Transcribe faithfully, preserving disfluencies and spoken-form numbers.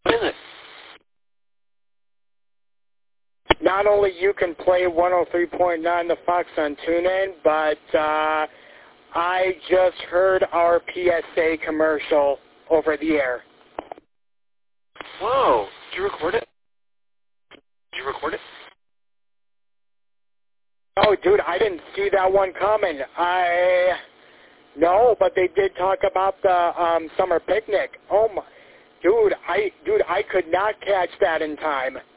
What is it? Not only you can play one oh three point nine The Fox on TuneIn, but uh, I just heard our P S A commercial over the air. Whoa. Did you record it? Did you record it? Oh, dude, I didn't see that one coming. I... No, but they did talk about the um, summer picnic. Oh, my... Dude, I, dude, I could not catch that in time.